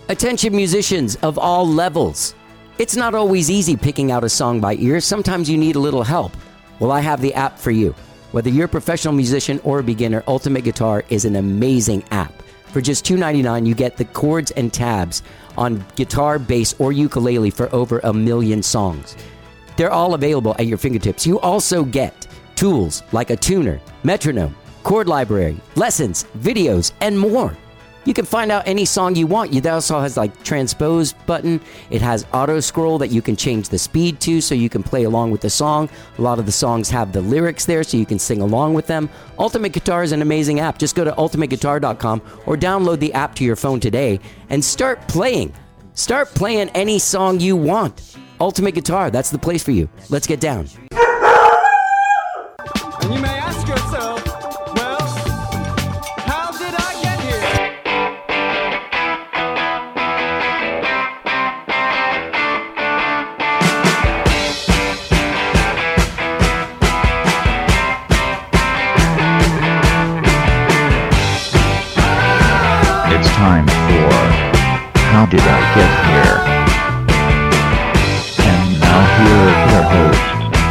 Attention musicians of all levels. It's not always easy picking out a song by ear. Sometimes you need a little help. Well, I have the app for you. Whether you're a professional musician or a beginner, Ultimate Guitar is an amazing app. For just $2.99, you get the chords and tabs on guitar, bass, or ukulele for over 1 million songs. They're all available at your fingertips. You also get tools like a tuner, metronome, chord library, lessons, videos, and more. You can find out any song you want. It also has like transpose button. It has auto scroll that you can change the speed to so you can play along with the song. A lot of the songs have the lyrics there so you can sing along with them. Ultimate Guitar is an amazing app. Just go to ultimateguitar.com or download the app to your phone today and start playing. Start playing any song you want. Ultimate Guitar, that's the place for you. Let's get down. And you may ask yourself, well, how did I get here? It's time for How Did I Get Here? And now here is your host,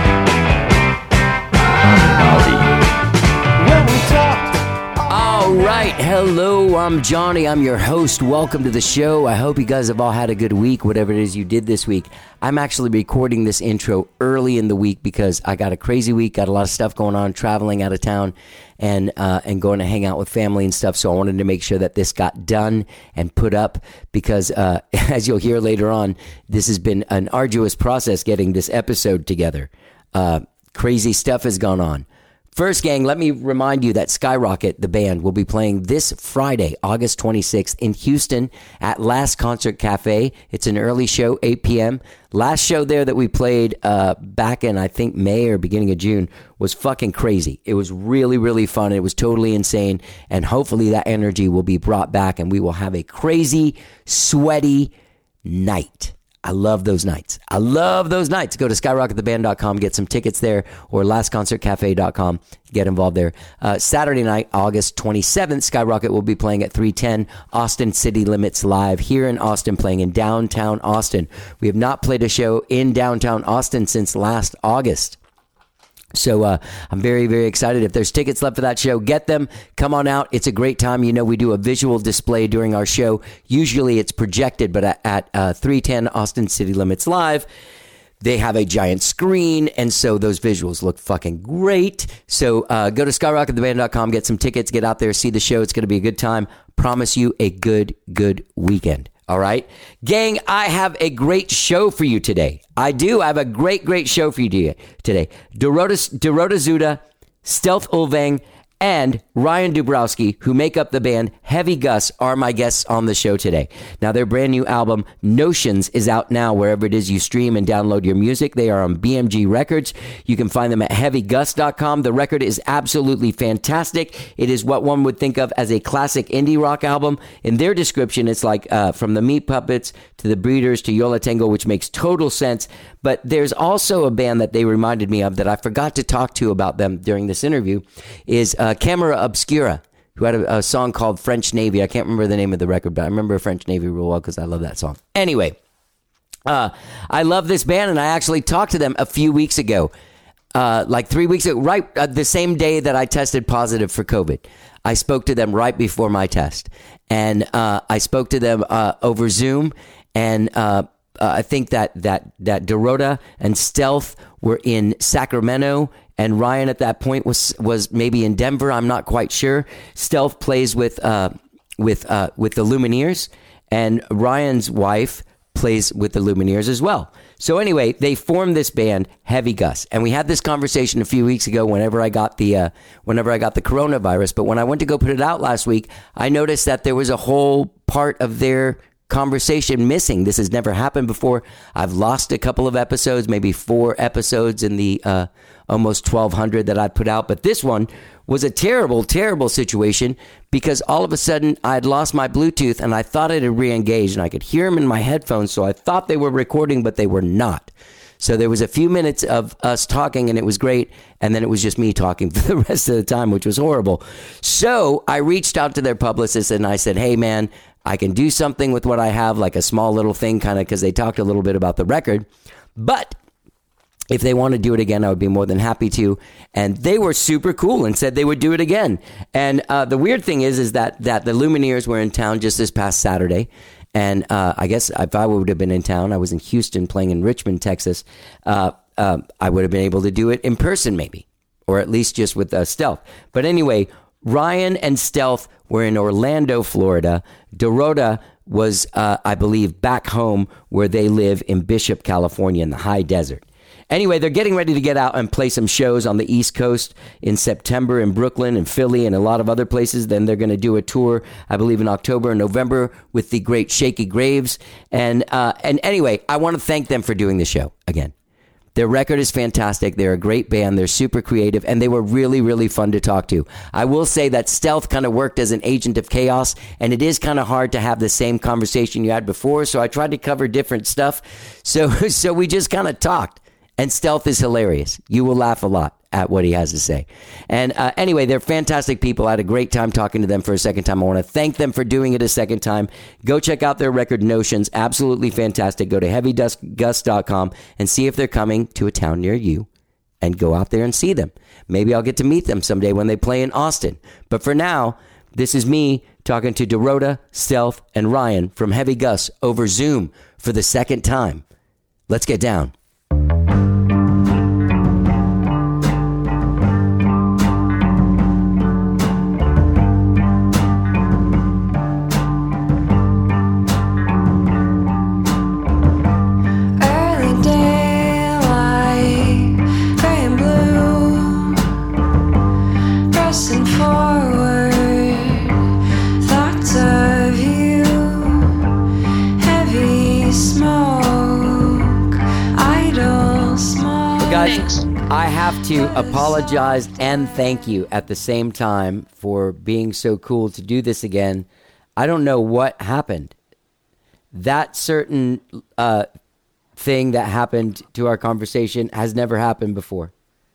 When we talked, All right. Hello, I'm Johnny. I'm your host. Welcome to the show. I hope you guys have all had a good week, whatever it is you did this week. I'm actually recording this intro early in the week because I got a crazy week, got a lot of stuff going on, traveling out of town and going to hang out with family and stuff. So I wanted to make sure that this got done and put up because as you'll hear later on, this has been an arduous process getting this episode together. Crazy stuff has gone on. First, gang, let me remind you that Skyrocket, the band, will be playing this Friday, August 26th in Houston at Last Concert Cafe. It's an early show, 8 p.m. Last show there that we played back in, I think, May or beginning of June was fucking crazy. It was really, really fun. It was totally insane. And hopefully that energy will be brought back and we will have a crazy, sweaty night. I love those nights. I love those nights. Go to skyrockettheband.com, get some tickets there, or lastconcertcafe.com. Get involved there. Saturday night, August 27th, Skyrocket will be playing at 310 Austin City Limits Live here in Austin, playing in downtown Austin. We have not played a show in downtown Austin since last August. So I'm very, very excited. If there's tickets left for that show, get them. Come on out. It's a great time. You know, we do a visual display during our show. Usually it's projected, but at 310 Austin City Limits Live, they have a giant screen, and so those visuals look fucking great. So go to skyrockettheband.com, get some tickets, get out there, see the show. It's going to be a good time. Promise you a good weekend. All right. Gang, I have a great show for you today. I do. I have a great show for you today. Dorota Zuda, Stealth Ulvang, and Ryan Dubrowski, who make up the band Heavy Gus, are my guests on the show today. Now, their brand new album, Notions, is out now wherever it is you stream and download your music. They are on BMG Records. You can find them at heavygus.com. The record is absolutely fantastic. It is what one would think of as a classic indie rock album. In their description, it's like from the Meat Puppets to the Breeders to Yo La Tengo, which makes total sense. But there's also a band that they reminded me of that I forgot to talk to about them during this interview is Camera Obscura, who had a song called French Navy. I can't remember the name of the record, but I remember French Navy real well because I love that song. Anyway, I love this band, and I actually talked to them a few weeks ago, like 3 weeks ago, right the same day that I tested positive for COVID. I spoke to them right before my test, and I spoke to them over Zoom, and I think that Dorota and Stealth were in Sacramento, and Ryan at that point was maybe in Denver. I'm not quite sure. Stealth plays with the Lumineers, and Ryan's wife plays with the Lumineers as well. So anyway, they formed this band, Heavy Gus, and we had this conversation a few weeks ago. Whenever I got the coronavirus, but when I went to go put it out last week, I noticed that there was a whole part of their conversation missing. This has never happened before. I've lost a couple of episodes, maybe 4 episodes in the almost 1,200 that I put out. But this one was a terrible, terrible situation because all of a sudden I had lost my Bluetooth and I thought it had re-engaged and I could hear them in my headphones. So I thought they were recording, but they were not. So there was a few minutes of us talking and it was great. And then it was just me talking for the rest of the time, which was horrible. So I reached out to their publicist and I said, hey man, I can do something with what I have, like a small little thing, kind of, because they talked a little bit about the record. But if they want to do it again, I would be more than happy to. And they were super cool and said they would do it again. And the weird thing is that the Lumineers were in town just this past Saturday. And I guess if I would have been in town, I was in Houston playing in Richmond, Texas. I would have been able to do it in person, maybe, or at least just with Stealth. But anyway, Ryan and Stealth were in Orlando, Florida. Dorota was, I believe, back home where they live in Bishop, California, in the high desert. Anyway, they're getting ready to get out and play some shows on the East Coast in September in Brooklyn and Philly and a lot of other places. Then they're going to do a tour, I believe, in October and November with the great Shaky Graves. And anyway, I want to thank them for doing the show again. Their record is fantastic. They're a great band. They're super creative, and they were really, really fun to talk to. I will say that Stealth kind of worked as an agent of chaos, and it is kind of hard to have the same conversation you had before, so I tried to cover different stuff. So we just kind of talked. And Stealth is hilarious. You will laugh a lot at what he has to say. And anyway, they're fantastic people. I had a great time talking to them for a second time. I want to thank them for doing it a second time. Go check out their record, Notions. Absolutely fantastic. Go to heavydustgust.com and see if they're coming to a town near you, and go out there and see them. Maybe I'll get to meet them someday when they play in Austin. But for now, this is me talking to Dorota, Stealth, and Ryan from Heavy Gus over Zoom for the second time. Let's get down. I have to apologize and thank you at the same time for being so cool to do this again. I don't know what happened. That certain thing that happened to our conversation has never happened before.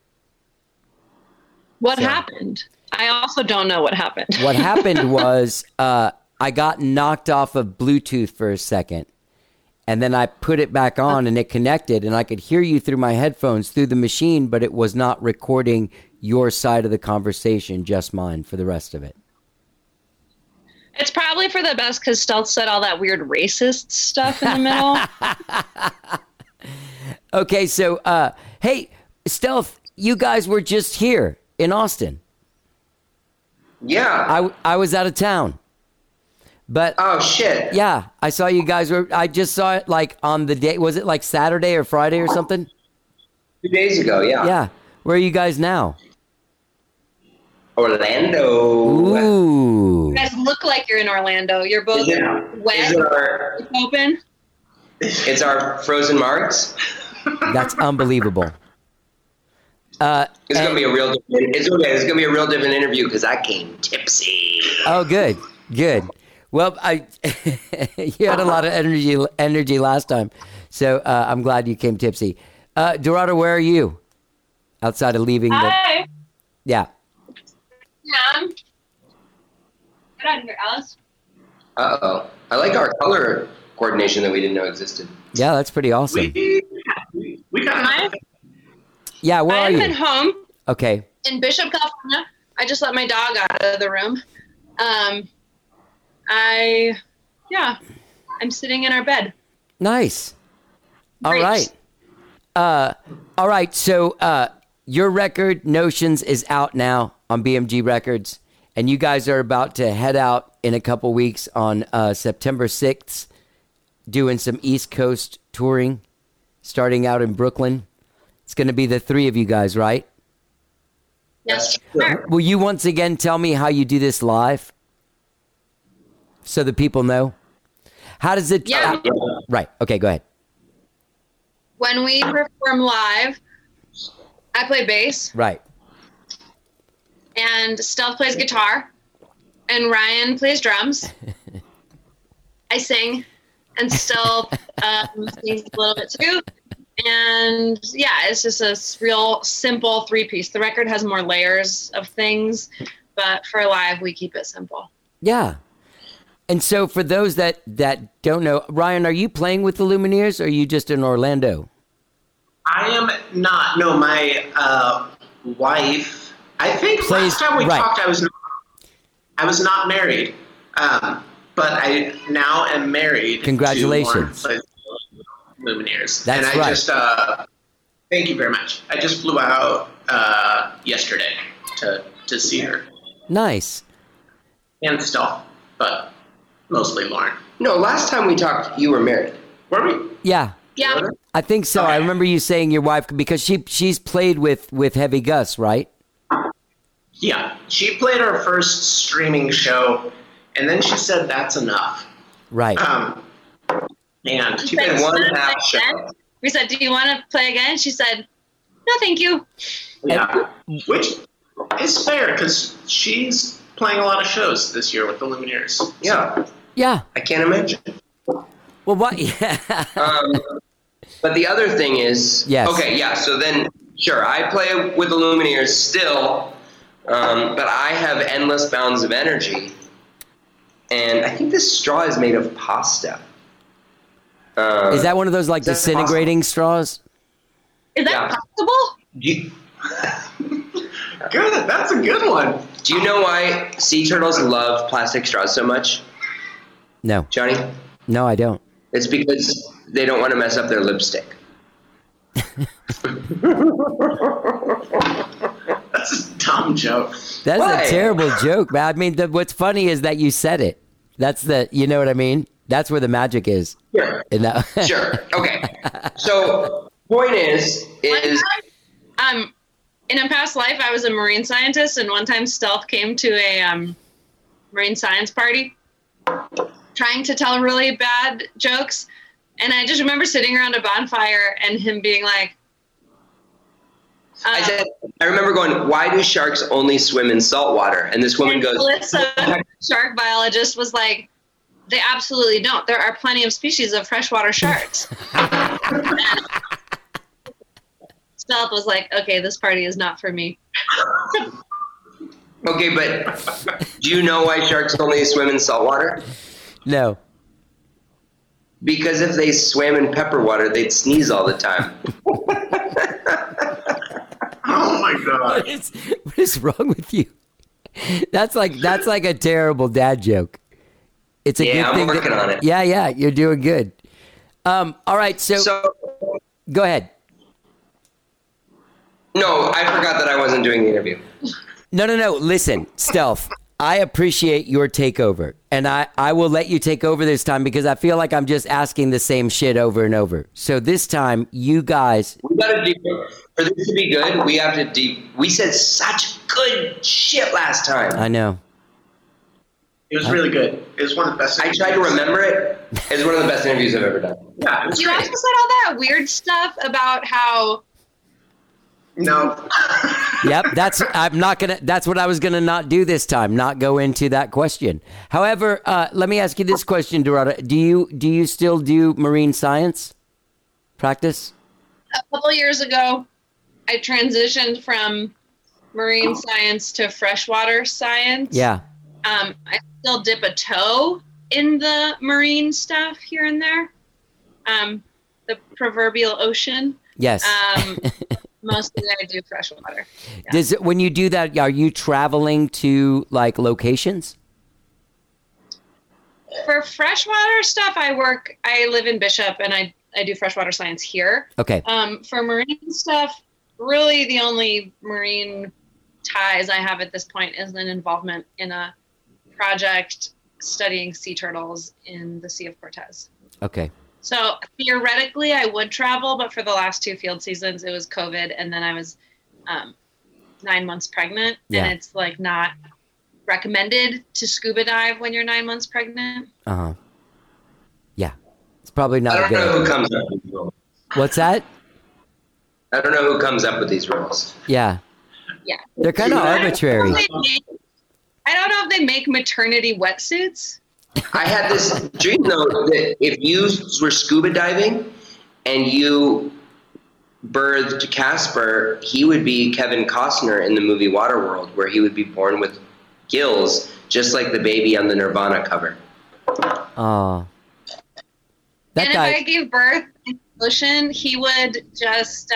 What happened? I also don't know what happened. What happened was I got knocked off of Bluetooth for a second. And then I put it back on and it connected, and I could hear you through my headphones through the machine, but it was not recording your side of the conversation, just mine for the rest of it. It's probably for the best because Stealth said all that weird racist stuff in the middle. Okay, so, hey, Stealth, you guys were just here in Austin. Yeah. I was out of town. But oh shit! Yeah, I saw you guys were. I just saw it like on the day. Was it like Saturday or Friday or something? 2 days ago, yeah. Yeah. Where are you guys now? Orlando. Ooh. You guys look like you're in Orlando. You're both wet. Open. It's our frozen marks. That's unbelievable. It's gonna be a real. It's okay. It's gonna be a real different interview because I came tipsy. Oh, good. Well, you had a lot of energy last time, so I'm glad you came tipsy. Dorota, where are you? Outside of leaving Hi. Yeah. Get out of here, Alice. Uh-oh. I like our color coordination that we didn't know existed. Yeah, that's pretty awesome. We got Yeah, where are you? I'm at home. Okay. In Bishop, California. I just let my dog out of the room. I'm sitting in our bed. Nice. Great. All right. So your record, Notions, is out now on BMG Records, and you guys are about to head out in a couple weeks on September 6th, doing some East Coast touring, starting out in Brooklyn. It's going to be the three of you guys, right? Yes. Will you once again tell me how you do this live so the people know? How does it... Yeah. Right. Okay, go ahead. When we perform live, I play bass. Right. And Stealth plays guitar. And Ryan plays drums. I sing. And Stealth sings a little bit too. And yeah, it's just a real simple three-piece. The record has more layers of things, but for live, we keep it simple. Yeah. And so for those that don't know, Ryan, are you playing with the Lumineers or are you just in Orlando? I am not. No, my wife. I think last time we talked, I was not married, but I now am married. Congratulations, to Lumineers. That's and I right. just thank you very much. I just flew out yesterday to see her. Nice. And Stealth, but mostly Lauren. No, last time we talked, you were married. Were we? Yeah, Yeah. I think so. Okay. I remember you saying your wife, because she's played with Heavy Gus, right? Yeah, she played our first streaming show, and then she said that's enough. Right. And She played one half show. We said, "Do you want to play again?" She said, "No, thank you." yeah, which is fair because she's playing a lot of shows this year with the Lumineers. Yeah, Yeah. I can't imagine. Well, what? Yeah. But the other thing is, Yes. okay, yeah. So then, sure, I play with the Lumineers still, but I have endless bounds of energy, and I think this straw is made of pasta. Is that one of those like that disintegrating straws? Is that Yeah. possible? You, Good, that's a good one. do you know why sea turtles love plastic straws so much, No. Johnny? No, I don't. It's because they don't want to mess up their lipstick. That's a dumb joke. That's Why? a terrible joke, man. I mean, what's funny is that you said it. That's you know what I mean? That's where the magic is. Sure. In that. Sure. Okay. So, point is, In a past life, I was a marine scientist, and one time Stealth came to a marine science party trying to tell really bad jokes. And I just remember sitting around a bonfire and him being like, I remember going, why do sharks only swim in salt water? And this woman and goes, Melissa, shark biologist, was like, they absolutely don't. There are plenty of species of freshwater sharks. And Stealth was like, okay, this party is not for me. okay, but do you know why sharks only swim in salt water? No. Because if they swam in pepper water, they'd sneeze all the time. Oh my god. What is wrong with you? That's like a terrible dad joke. It's a Yeah, good I'm thing. working on it. Yeah, you're doing good. All right, so go ahead. No, I forgot that I wasn't doing the interview. No. Listen, Stealth, I appreciate your takeover, and I will let you take over this time because I feel like I'm just asking the same shit over and over. So this time, you guys. We got to for this to be good, we have to we said such good shit last time. I know. It was really good. It was one of the best. I tried to remember it. It's one of the best interviews I've ever done. Yeah, it was You great. also said all that weird stuff about how No. Yep, that's what I was gonna not do this time, not go into that question. However, let me ask you this question, Dorada. Do you still do marine science practice? a couple years ago, I transitioned from marine science to freshwater science. Yeah. I still dip a toe in the marine stuff here and there. The proverbial ocean. Yes. Mostly I do freshwater. Yeah. Does it, when you do that, are you traveling to like locations? For freshwater stuff, I live in Bishop and I do freshwater science here. Okay. For marine stuff, really the only marine ties I have at this point is an involvement in a project studying sea turtles in the Sea of Cortez. Okay. So theoretically I would travel, but for the last 2 field seasons, it was COVID. And then I was 9 months pregnant. Yeah. And it's like not recommended to scuba dive when you're 9 months pregnant. Uh-huh. Yeah. It's probably not I a don't know good who idea. comes up with these rules. What's that? I don't know who comes up with these rules. Yeah. Yeah. They're kind of arbitrary. I don't know if they make maternity wetsuits. I had this dream, though, that if you were scuba diving and you birthed Casper, he would be Kevin Costner in the movie Waterworld, where he would be born with gills, just like the baby on the Nirvana cover. Oh. And if I gave birth in the ocean, he would just,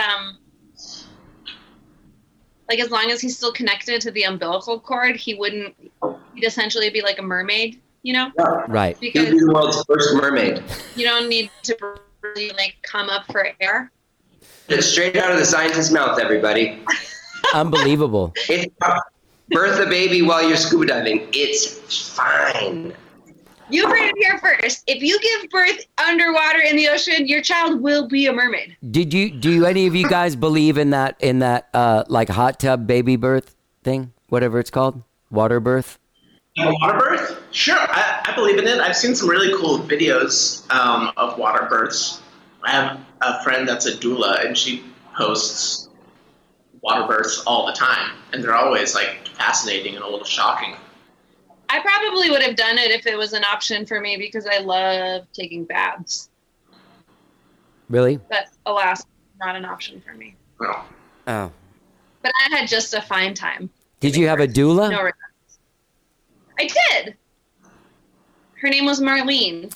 like, as long as he's still connected to the umbilical cord, he'd essentially be like a mermaid, you know? Right. Because He'll be the world's first mermaid. you don't need to really, like, come up for air. It's straight out of the scientist's mouth, everybody. Unbelievable. It's birth a baby while you're scuba diving. It's fine. You heard it here first. If you give birth underwater in the ocean, your child will be a mermaid. Do any of you guys believe in that like hot tub baby birth thing, whatever it's called, water birth? Water birth? Sure, I believe in it. I've seen some really cool videos of water births. I have a friend that's a doula, and she posts water births all the time, and they're always like fascinating and a little shocking. I probably would have done it if it was an option for me because I love taking baths. Really? But alas, not an option for me. Well, Oh. But I had just a fine time. Did you have a doula? No regrets. I did. Her name was Marlene.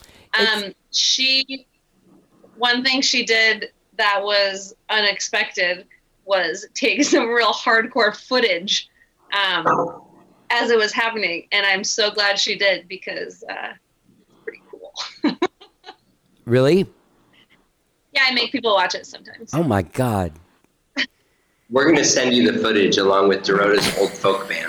One thing she did that was unexpected was take some real hardcore footage as it was happening, and I'm so glad she did because it's pretty cool. Really? Yeah, I make people watch it sometimes. Oh my God. We're going to send you the footage along with Dorota's old folk band.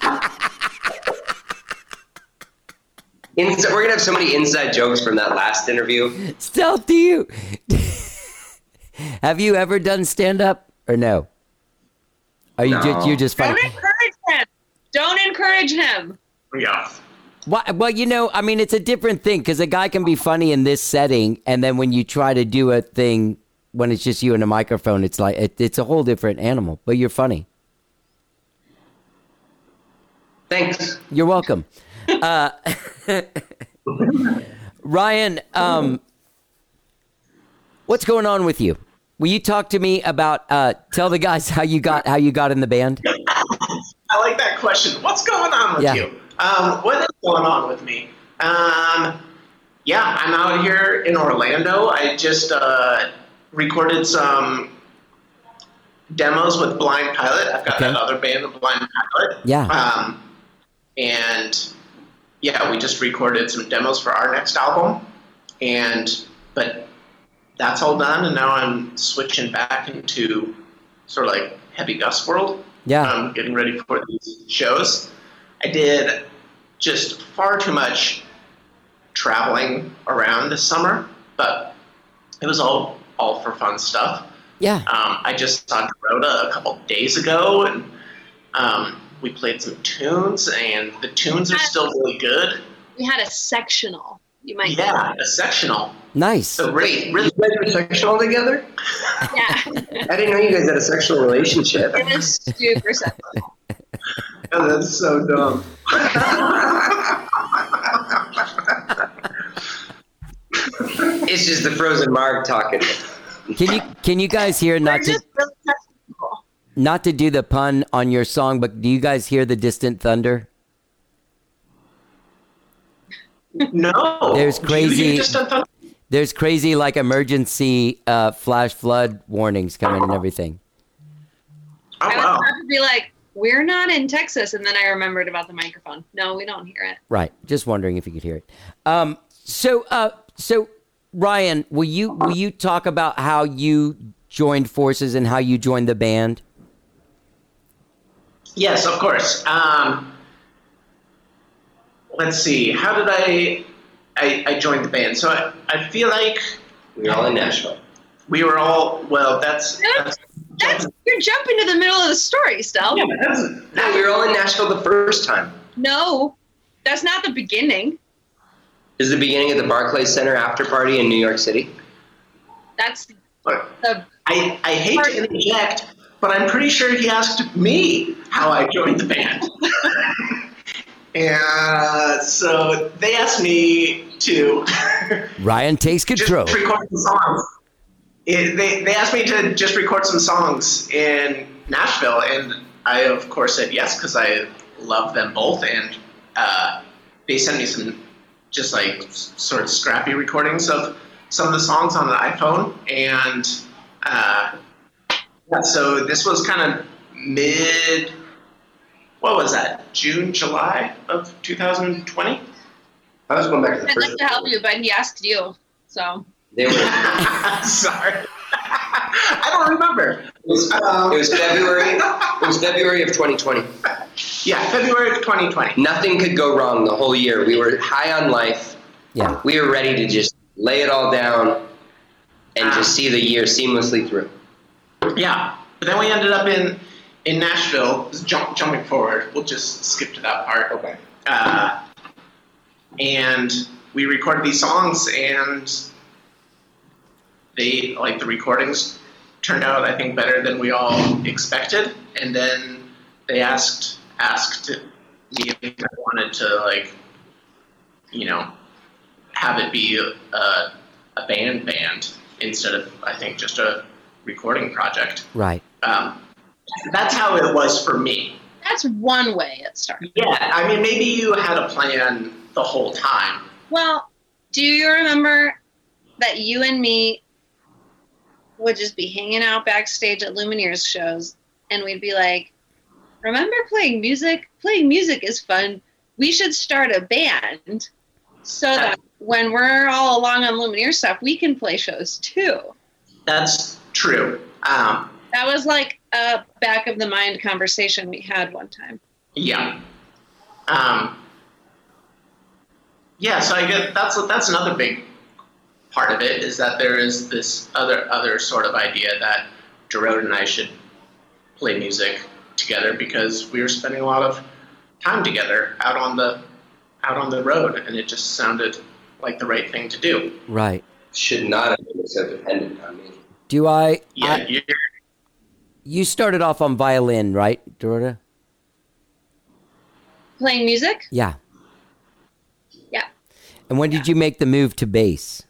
We're going to have so many inside jokes from that last interview. Stealth, do you? Have you ever done stand-up or no? Are you No. you're just funny? Don't encourage him. Don't encourage him. yeah. Well, you know, I mean, it's a different thing because a guy can be funny in this setting, and then when you try to do a thing when it's just you and a microphone, it's like it's a whole different animal. But you're funny. Thanks. You're welcome. Ryan, what's going on with you? Will you talk to me about tell the guys how you got in the band? I like that question. What's going on with you? What is going on with me? Yeah, I'm out here in Orlando. I just recorded some demos with Blind Pilot. I've got that other band, Blind Pilot. Yeah. And yeah, we just recorded some demos for our next album. But that's all done, and now I'm switching back into sort of like heavy Gus world. Yeah. I'm getting ready for these shows. I did just far too much traveling around this summer, but it was all for fun stuff. Yeah. I just saw Dorota a couple days ago, and we played some tunes, and the tunes are still really good. We had a sectional. You might Yeah, a sectional. Nice. So Wait, you guys were sectional together? Yeah. I didn't know you guys had a sexual relationship. It was super sectional. Oh, that's so dumb. It's just the frozen Marg talking. Can you guys hear We're just really technical. not to do the pun on your song, but do you guys hear the distant thunder? No. There's crazy- You just done There's crazy like emergency flash flood warnings coming and everything. Oh, I was wow. about to be like, we're not in Texas, and then I remembered about the microphone. No, we don't hear it. Right. Just wondering if you could hear it. So Ryan, will you talk about how you joined forces and how you joined the band? Yes, of course. Let's see. How did I joined the band? So I feel like We're all in Nashville. we were all, well, that's You're jumping to the middle of the story, Stel. yeah, No, we were all in Nashville the first time. No, that's not the beginning. This is the beginning of the Barclays Center after party in New York City. That's Look, the I hate to interject, but I'm pretty sure he asked me how I joined the band. And so they asked me to Ryan takes just control. record some songs. They asked me to just record some songs in Nashville, and I, of course, said yes because I love them both, and they sent me some just like sort of scrappy recordings of some of the songs on the iPhone. And so this was kind of what was that, June, July of 2020? I was going back to the I'd first like to help you, but he asked you, so. They were. Sorry. I don't remember. It was February. It was February of 2020. Yeah, February of 2020. Nothing could go wrong the whole year. We were high on life. Yeah. We were ready to just lay it all down and just see the year seamlessly through. Yeah, but then we ended up in Nashville. Jumping forward, we'll just skip to that part. Okay. And we recorded these songs, and the recordings turned out, I think, better than we all expected. And then they asked me if I wanted to, have it be a band instead of, I think, just a recording project. Right. That's how it was for me. That's one way it started. Yeah, I mean, maybe you had a plan the whole time. Well, do you remember that you and me would just be hanging out backstage at Lumineers shows, and we'd be like, remember playing music? Playing music is fun. We should start a band so that when we're all along on Lumineers stuff, we can play shows too. That's true. That was like a back of the mind conversation we had one time. Yeah. So I guess that's another big part of it, is that there is this other sort of idea that Dorota and I should play music together because we were spending a lot of time together out on the road, and it just sounded like the right thing to do. Right. Should not have been so dependent on me. You started off on violin, right, Dorota? Playing music? Yeah. Yeah. And when did you make the move to bass?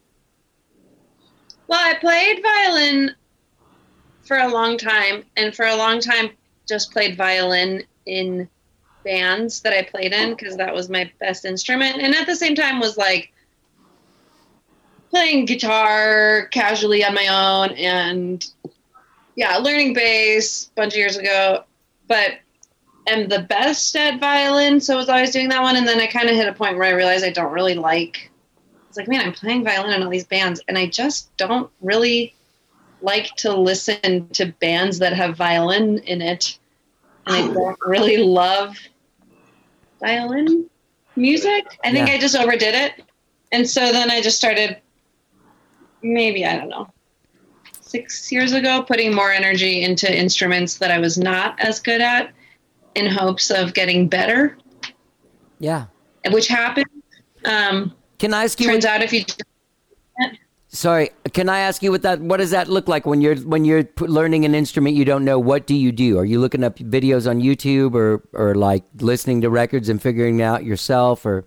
Well, I played violin for a long time, and for a long time just played violin in bands that I played in because that was my best instrument. And at the same time was like playing guitar casually on my own and learning bass a bunch of years ago, but am the best at violin, so I was always doing that one. And then I kind of hit a point where I realized I don't really it's like, man, I'm playing violin in all these bands, and I just don't really like to listen to bands that have violin in it. And I don't really love violin music. I think I just overdid it. And so then I just started, maybe, I don't know, 6 years ago, putting more energy into instruments that I was not as good at in hopes of getting better. Yeah. Which happened. Can I ask you? Turns out if you... Sorry, can I ask you what does that look like when you're learning an instrument you don't know? What do you do? Are you looking up videos on YouTube or like listening to records and figuring it out yourself, or?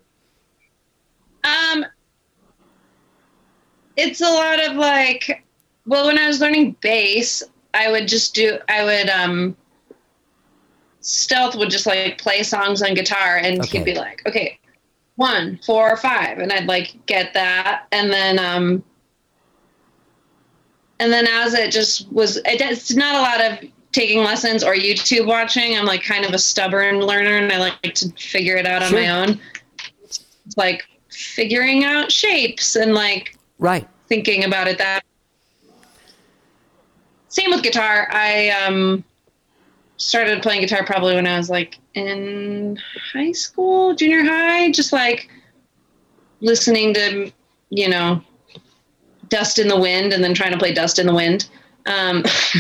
It's a lot of when I was learning bass, Stealth would just play songs on guitar, and he'd be like, okay, 1, 4, 5, and I'd get that, and then as it just was, it's not a lot of taking lessons or YouTube watching. I'm kind of a stubborn learner, and I like to figure it out on my own. It's figuring out shapes and thinking about it. That same with guitar. I started playing guitar probably when I was in high school, junior high, just listening to, Dust in the Wind, and then trying to play Dust in the Wind. And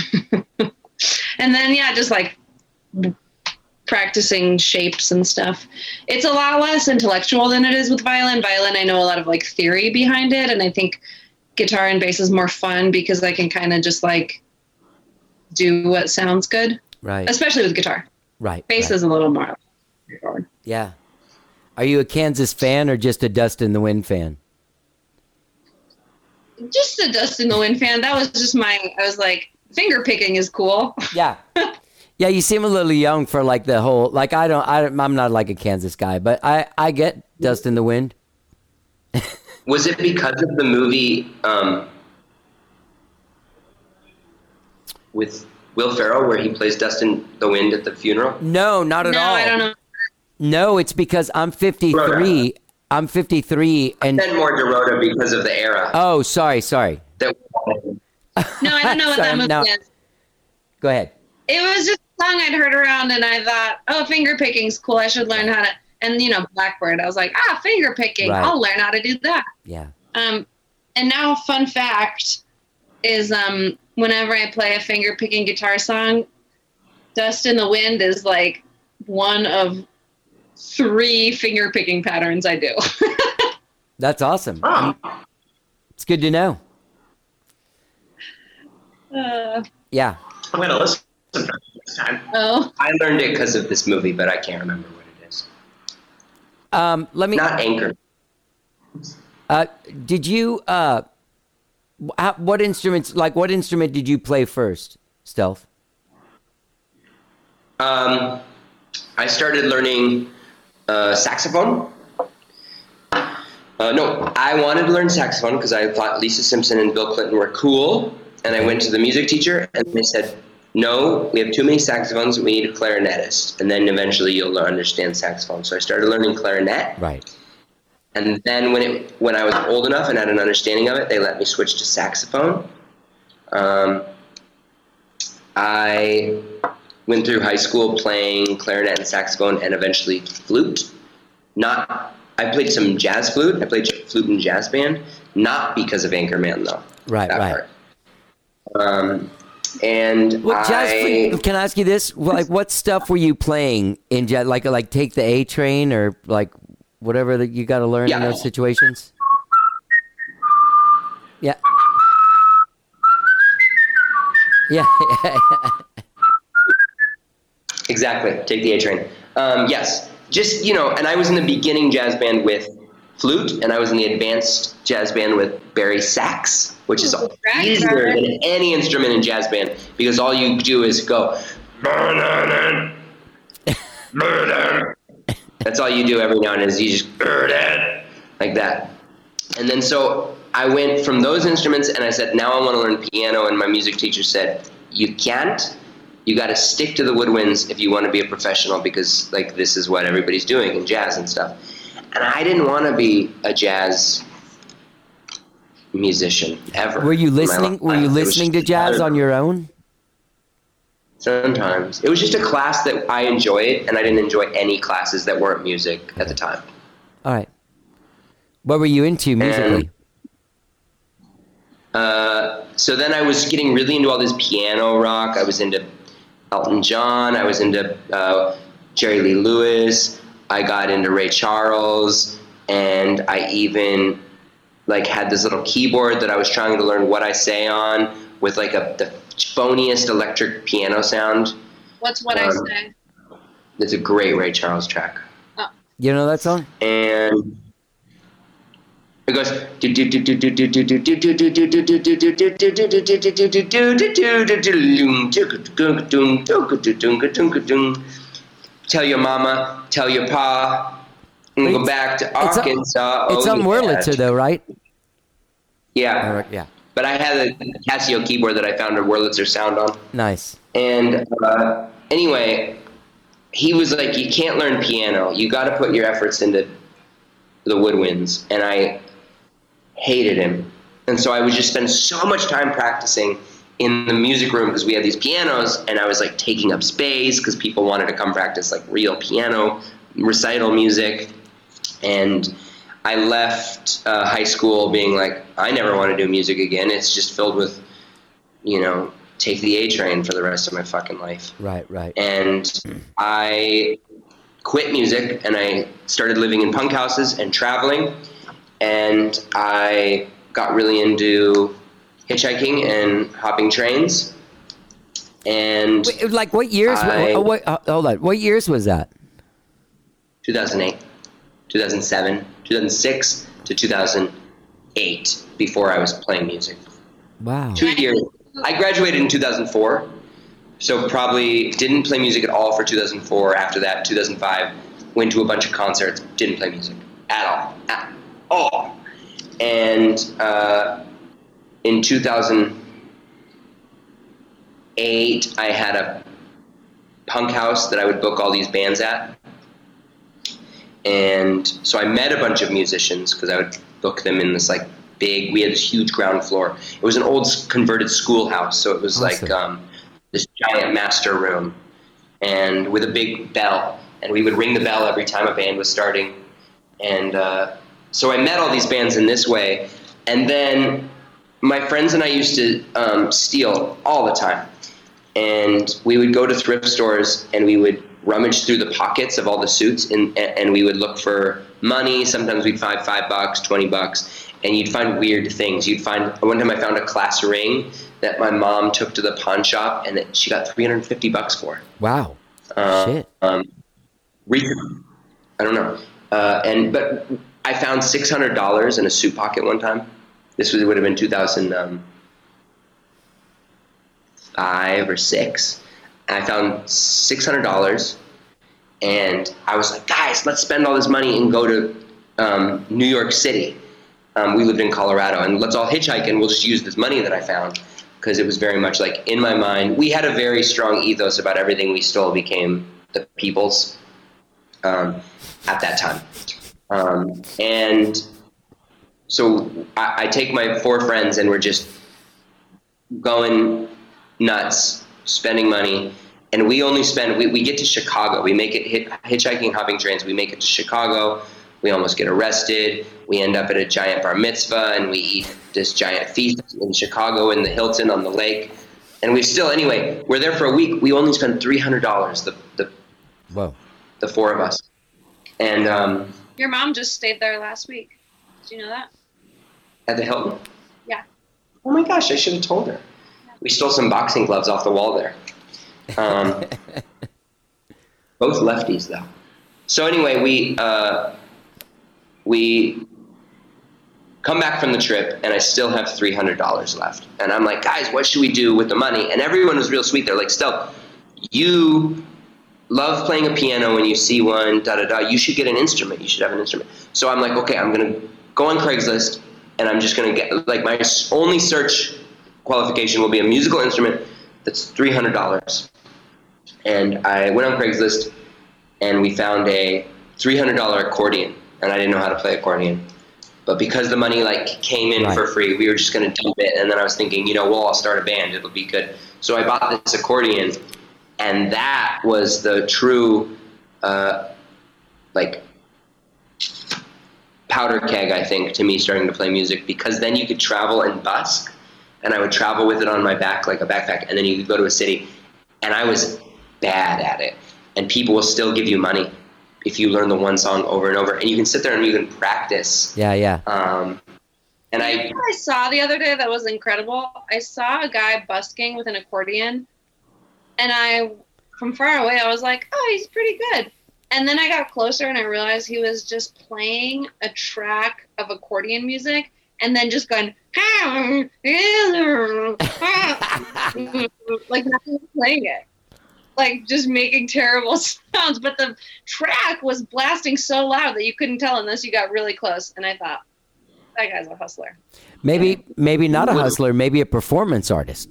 then, just practicing shapes and stuff. It's a lot less intellectual than it is with violin. Violin, I know a lot of theory behind it. And I think guitar and bass is more fun because I can kind of just do what sounds good. Right. Especially with guitar. Right. Bass is a little more straightforward. Yeah. Are you a Kansas fan or just a Dust in the Wind fan? Just a Dust in the Wind fan. That was just I was finger picking is cool. Yeah. Yeah, you seem a little young for the whole, I'm not a Kansas guy, but I get Dust in the Wind. Was it because of the movie with Will Ferrell where he plays Dustin the Wind at the funeral? No, not at all. No, I don't know. No, it's because I'm 53. Rhoda. I'm 53, and I meant more Dorota because of the era. oh, sorry. That, No, I don't know what that movie is. Go ahead. It was just a song I'd heard around, and I thought, oh, finger picking's cool. I should learn how to. And Blackbird. I was like, finger picking. Right. I'll learn how to do that. Yeah. And now, fun fact is, whenever I play a finger picking guitar song, "Dust in the Wind" is like one of 3 finger picking patterns I do. That's awesome. Oh. It's good to know. Yeah. I'm going to listen to it next time. Oh. I learned it because of this movie, but I can't remember what it is. Let me. Not Anchor. Did you? What instruments? Like, what instrument did you play first, Stealth? I started learning saxophone. No, I wanted to learn saxophone because I thought Lisa Simpson and Bill Clinton were cool. And I went to the music teacher, and they said, no, we have too many saxophones. We need a clarinetist. And then eventually you'll understand saxophone. So I started learning clarinet. Right. And then when I was old enough and had an understanding of it, they let me switch to saxophone. I went through high school playing clarinet and saxophone and eventually flute. I played some jazz flute. I played flute in jazz band, not because of Anchorman though. Right. Part. And jazz flute, can I ask you this? Like, what stuff were you playing in jazz? Like Take the A Train or like whatever that you got to learn in those situations? Yeah. Yeah. Exactly. Take the A Train. Yes. Just, and I was in the beginning jazz band with flute, and I was in the advanced jazz band with Barry sax, which is easier than any instrument in jazz band because all you do is go. That's all you do every now and then is you just like that. And then so I went from those instruments and I said, now I want to learn piano. And my music teacher said, you can't. You got to stick to the woodwinds if you want to be a professional because like this is what everybody's doing in jazz and stuff. And I didn't want to be a jazz musician ever. Were you listening? Were you listening to jazz on your own? Sometimes. It was just a class that I enjoyed, and I didn't enjoy any classes that weren't music at the time. All right. What were you into musically? So then I was getting really into all this piano rock. I was into Elton John. I was into Jerry Lee Lewis. I got into Ray Charles, and I even had this little keyboard that I was trying to learn What I Say on with the phoniest electric piano sound. What's What I Say? It's a great Ray Charles track. Oh. You know that song? And it goes. Tell your mama, tell your pa, and go back to Arkansas. It's on Wurlitzer though, right? Yeah. Yeah. But I had a Casio keyboard that I found a Wurlitzer sound on. Nice. And anyway, he was like, you can't learn piano. You got to put your efforts into the woodwinds. And I hated him. And so I would just spend so much time practicing in the music room because we had these pianos, and I was taking up space because people wanted to come practice real piano recital music. And I left high school being I never want to do music again. It's just filled with, Take the A Train for the rest of my fucking life. Right. And I quit music and I started living in punk houses and traveling. And I got really into hitchhiking and hopping trains. And what years? Hold on. What years was that? 2008, 2007, 2006 to 2008 before I was playing music. Wow. 2 years. I graduated in 2004, so probably didn't play music at all for 2004. After that, 2005, went to a bunch of concerts, didn't play music at all. And in 2008, I had a punk house that I would book all these bands at. And so I met a bunch of musicians because I would book them in this like big, we had this huge ground floor. It was an old converted schoolhouse. So it was awesome. like this giant master room and with a big bell. And we would ring the bell every time a band was starting. And so I met all these bands in this way. And then my friends and I used to steal all the time. And we would go to thrift stores and we would rummage through the pockets of all the suits and we would look for money. Sometimes we'd find $5, $20, and you'd find weird things. One time I found a class ring that my mom took to the pawn shop and that she got $350 for. Wow. Shit. Recently, I don't know. But I found $600 in a suit pocket one time. It would have been 2005 or 6. I found $600, and I was like, guys, let's spend all this money and go to New York City. We lived in Colorado, and let's all hitchhike, and we'll just use this money that I found, because it was very much like in my mind. We had a very strong ethos about everything we stole became the people's at that time. And so I take my 4 friends, and we're just going nuts, spending money, and we only spend, we get to Chicago, we make it hitchhiking, hopping trains, we make it to Chicago, we almost get arrested, we end up at a giant bar mitzvah, and we eat this giant feast in Chicago in the Hilton on the lake, and anyway, we're there for a week, we only spend $300, Whoa. The 4 of us. And your mom just stayed there last week. Did you know that? At the Hilton? Yeah. Oh my gosh, I should have told her. We stole some boxing gloves off the wall there. Both lefties, though. So anyway, we come back from the trip, and I still have $300 left. And I'm like, guys, what should we do with the money? And everyone was real sweet. They're like, Stel, you love playing a piano when you see one, da-da-da. You should get an instrument. You should have an instrument. So I'm like, okay, I'm going to go on Craigslist, and I'm just going to get, like, my only search qualification will be a musical instrument that's $300. And I went on Craigslist, and we found a $300 accordion, and I didn't know how to play accordion. But because the money came in for free, we were just going to dump it. And then I was thinking, I'll start a band. It'll be good. So I bought this accordion, and that was the true powder keg, I think, to me starting to play music, because then you could travel and busk. And I would travel with it on my back like a backpack, and then you could go to a city. And I was bad at it. And people will still give you money if you learn the one song over and over. And you can sit there and you can practice. Yeah. And I saw the other day that was incredible. I saw a guy busking with an accordion. And from far away, I was like, oh, he's pretty good. And then I got closer and I realized he was just playing a track of accordion music and then just going, like not even playing it. Like just making terrible sounds. But the track was blasting so loud that you couldn't tell unless you got really close. And I thought, that guy's a hustler. Maybe not a hustler, maybe a performance artist.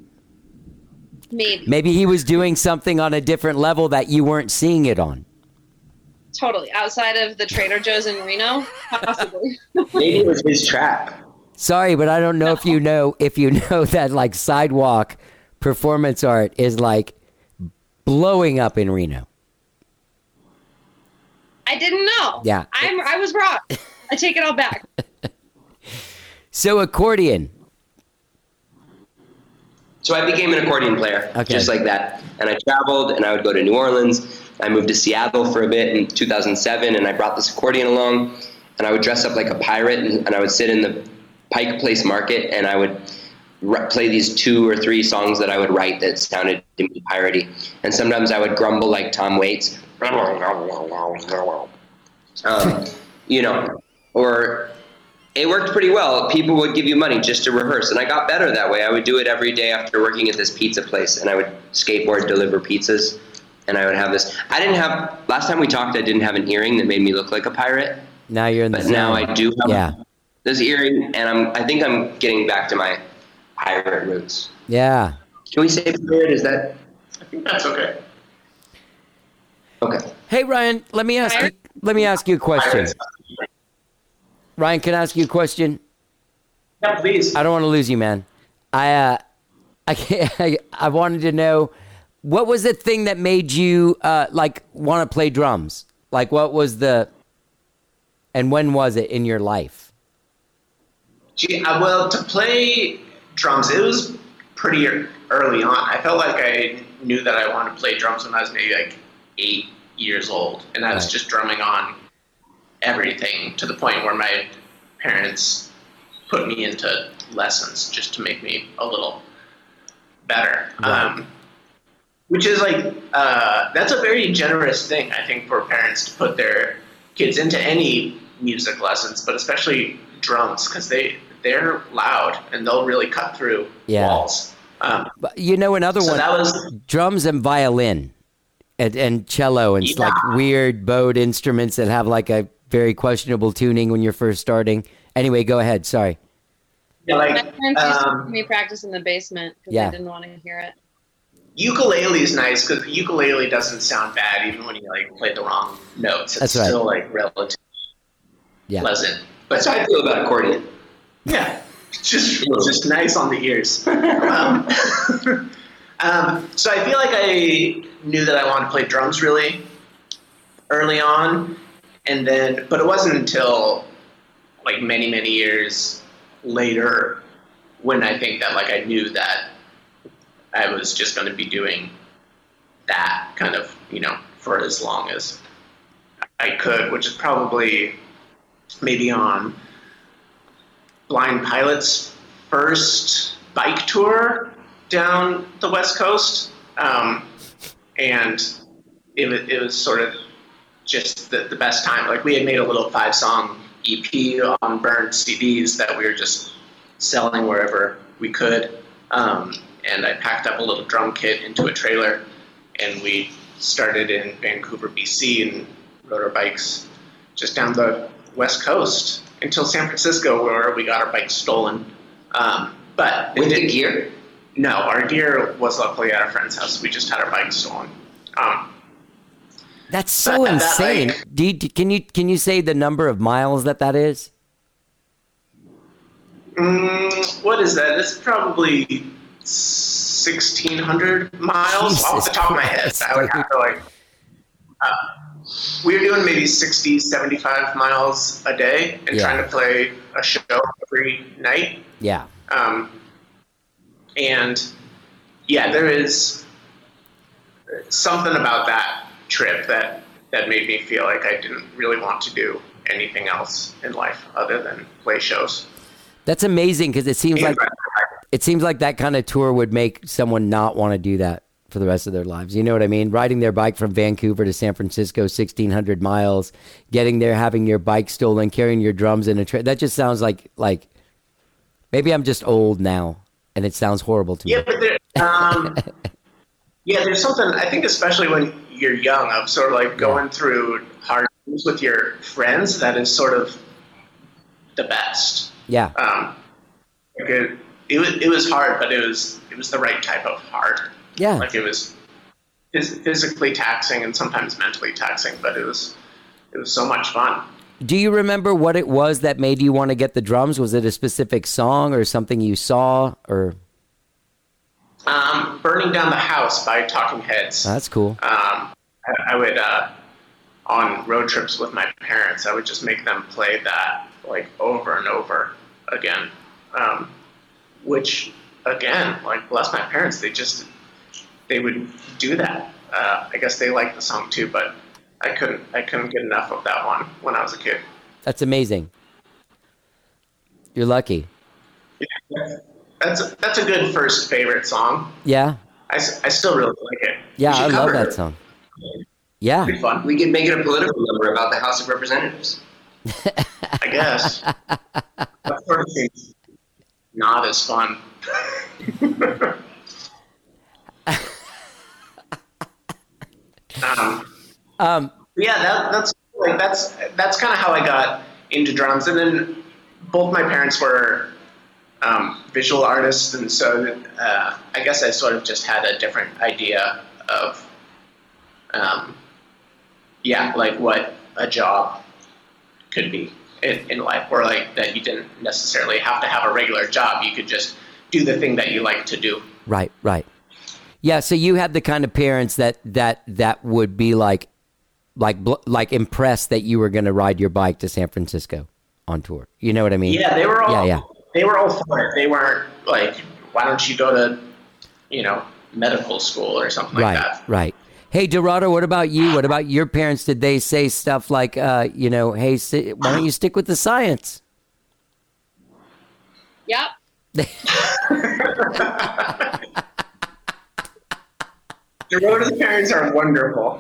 Maybe he was doing something on a different level that you weren't seeing it on. Totally. Outside of the Trader Joe's in Reno, possibly. Maybe it was his track. Sorry, but I don't know if you know that sidewalk performance art is blowing up in Reno. I didn't know. Yeah. I was wrong. I take it all back. So accordion. So I became an accordion player, just like that. And I traveled, and I would go to New Orleans. I moved to Seattle for a bit in 2007, and I brought this accordion along. And I would dress up like a pirate, and I would sit in the Pike Place Market, and I would play these 2 or 3 songs that I would write that sounded to me piratey. And sometimes I would grumble like Tom Waits, or it worked pretty well. People would give you money just to rehearse, and I got better that way. I would do it every day after working at this pizza place, and I would skateboard, deliver pizzas, and I would have this. Last time we talked, I didn't have an earring that made me look like a pirate. Now you're in the zone. Now I do have. Yeah. This is eerie, and I think I'm getting back to my pirate roots. Yeah. Can we say pirate? Is that? I think that's okay. Okay. Hey, Ryan, let me ask you a question. Ryan, can I ask you a question? Yeah, please. I don't want to lose you, man. I wanted to know, what was the thing that made you like want to play drums? Like, what was and when was it in your life? Well, to play drums, it was pretty early on. I felt like I knew that I wanted to play drums when I was maybe like 8 years old, and I was just drumming on everything to the point where my parents put me into lessons just to make me a little better. Right. Which is like, that's a very generous thing, I think, for parents to put their kids into any music lessons, but especially drums, because they're loud and they'll really cut through walls. But another one, that was drums and violin and cello and like weird bowed instruments that have like a very questionable tuning when you're first starting. Anyway, go ahead. Sorry. Yeah, My parents used to make me practice in the basement because I didn't want to hear it. Ukulele is nice because the ukulele doesn't sound bad even when you like play the wrong notes. It's still like relatively pleasant. But that's how I feel about accordion. Yeah, it's just nice on the ears. So I feel like I knew that I wanted to play drums really early on, but it wasn't until like many, many years later when I think that like I knew that I was just going to be doing that kind of, for as long as I could, which is probably maybe on Blind Pilot's first bike tour down the West Coast. And it was sort of just the best time. Like, we had made a little 5-song EP on burned CDs that we were just selling wherever we could. And I packed up a little drum kit into a trailer, and we started in Vancouver, BC, and rode our bikes just down the West Coast until San Francisco, where we got our bikes stolen. But with the gear? No, our gear was luckily at our friend's house. We just had our bikes stolen. That's so insane. Can you say the number of miles that is? What is that? It's probably 1,600 miles. Jesus off the top of my head. Christ, I would have to we were doing maybe 60, 75 miles a day and trying to play a show every night. Yeah. There is something about that trip that made me feel like I didn't really want to do anything else in life other than play shows. That's amazing, because it seems like that kind of tour would make someone not want to do that for the rest of their lives. You know what I mean? Riding their bike from Vancouver to San Francisco, 1,600 miles, getting there, having your bike stolen, carrying your drums in a tray. That just sounds like maybe I'm just old now, and it sounds horrible to me. But there's something, I think, especially when you're young, of sort of like going through hard things with your friends, that is sort of the best. Yeah. It was hard, but it was the right type of hard. Yeah. Like, it was physically taxing and sometimes mentally taxing, but it was so much fun. Do you remember what it was that made you want to get the drums? Was it a specific song or something you saw, or? Burning Down the House by Talking Heads. That's cool. I would, on road trips with my parents, I would just make them play that like over and over again. Which, again, like, bless my parents, they would do that. I guess they liked the song too, but I couldn't get enough of that one when I was a kid. That's amazing. You're lucky. Yeah, that's a good first favorite song. Yeah. I still really like it. Yeah, I love that song. Yeah. It'd be fun. We could make it a political number about the House of Representatives. I guess. That sort of seems not as fun. That's kind of how I got into drums. And then both my parents were visual artists, and so I guess I sort of just had a different idea of, like what a job could be in life, or like that you didn't necessarily have to have a regular job. You could just do the thing that you like to do. Right. Yeah. So you had the kind of parents that would be like impressed that you were going to ride your bike to San Francisco on tour. You know what I mean? Yeah, they were all. They were all for it. They weren't like, why don't you go to, medical school or something like that. Right. Hey, Dorado, what about you? What about your parents? Did they say stuff like, hey, why don't you stick with the science? Yep. Dorota's parents are wonderful.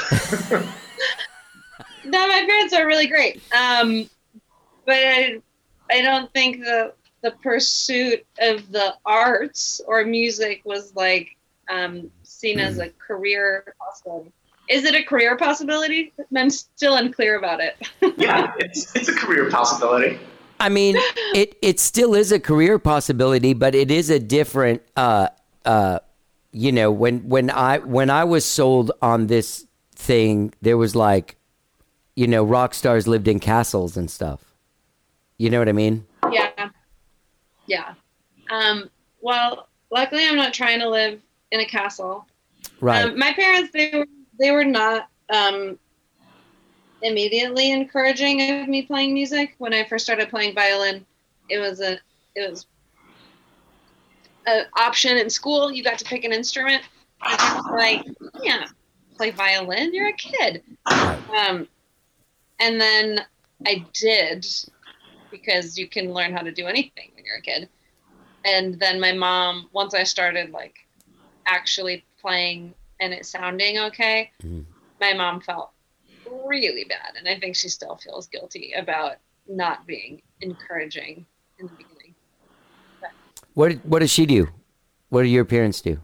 No, my parents are really great. But I don't think the pursuit of the arts or music was seen as a career possibility. Is it a career possibility? I'm still unclear about it. Yeah, it's a career possibility. I mean, it still is a career possibility, but it is a different. When I was sold on this thing, there was rock stars lived in castles and stuff. You know what I mean? Yeah. Well, luckily I'm not trying to live in a castle. Right. My parents, they were not immediately encouraging of me playing music. When I first started playing violin, it was an option in school. You got to pick an instrument. I was like, yeah, play violin? You're a kid. And then I did, because you can learn how to do anything when you're a kid. And then my mom, once I started actually playing and it sounding okay, my mom felt really bad. And I think she still feels guilty about not being encouraging in the beginning. But, what does she do? What do your parents do?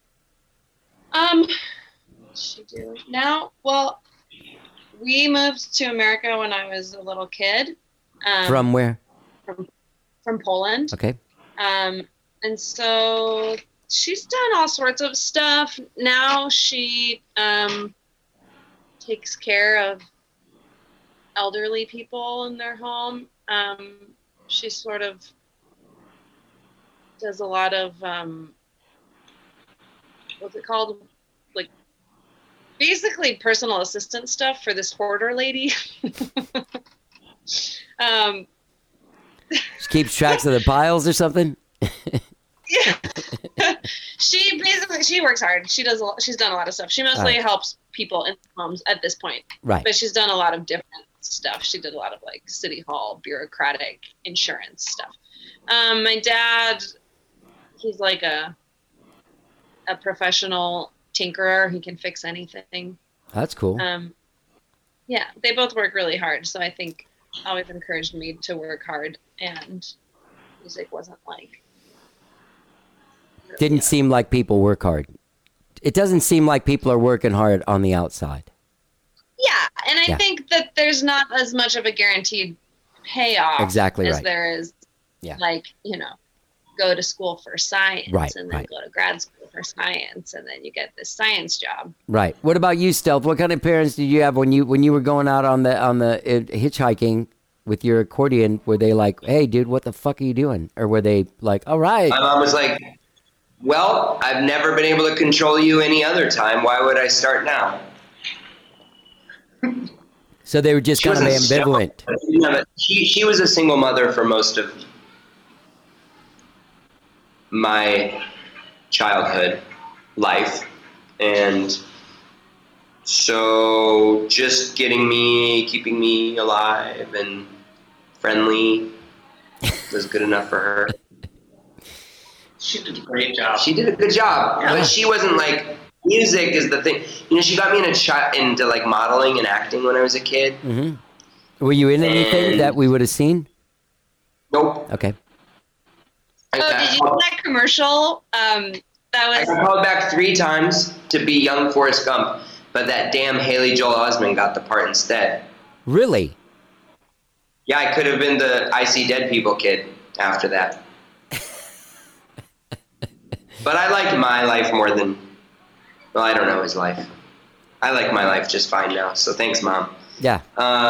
She do now? Well, we moved to America when I was a little kid. From where? From Poland. Okay. And so she's done all sorts of stuff. Now she takes care of elderly people in their home. She sort of does a lot of what's it called? Basically personal assistant stuff for this hoarder lady. She keeps tracks of the piles or something. Yeah. She works hard. She's done a lot of stuff. She mostly helps people in homes at this point. Right. But she's done a lot of different stuff. She did a lot of city hall bureaucratic insurance stuff. My dad, he's a professional tinkerer. He can fix anything. That's cool. Yeah, they both work really hard. So I think always encouraged me to work hard, and music wasn't didn't seem like people work hard. It doesn't seem like people are working hard on the outside. Yeah, and I think that there's not as much of a guaranteed payoff as there is go to school for science and then go to grad school for science, and then you get this science job. Right. What about you, Stealth? What kind of parents did you have when you were going out on the hitchhiking with your accordion? Were they like, "Hey, dude, what the fuck are you doing?" Or were they like, "All right"? My mom was like, "Well, I've never been able to control you any other time. Why would I start now?" So they were just kind of ambivalent. She was a single mother for most of my childhood life, and so just keeping me alive and friendly was good enough for her. She did a great job. She did a good job. Yeah. But she wasn't music is the thing. She got me into modeling and acting when I was a kid. Mm-hmm. Were you in anything that we would have seen? Nope. Okay. Did you see that commercial? I got called back 3 times to be young Forrest Gump, but that damn Haley Joel Osment got the part instead. Really? Yeah, I could have been the I See Dead People kid after that. But I like my life more than, well, I don't know his life. I like my life just fine now, so thanks, Mom. Yeah.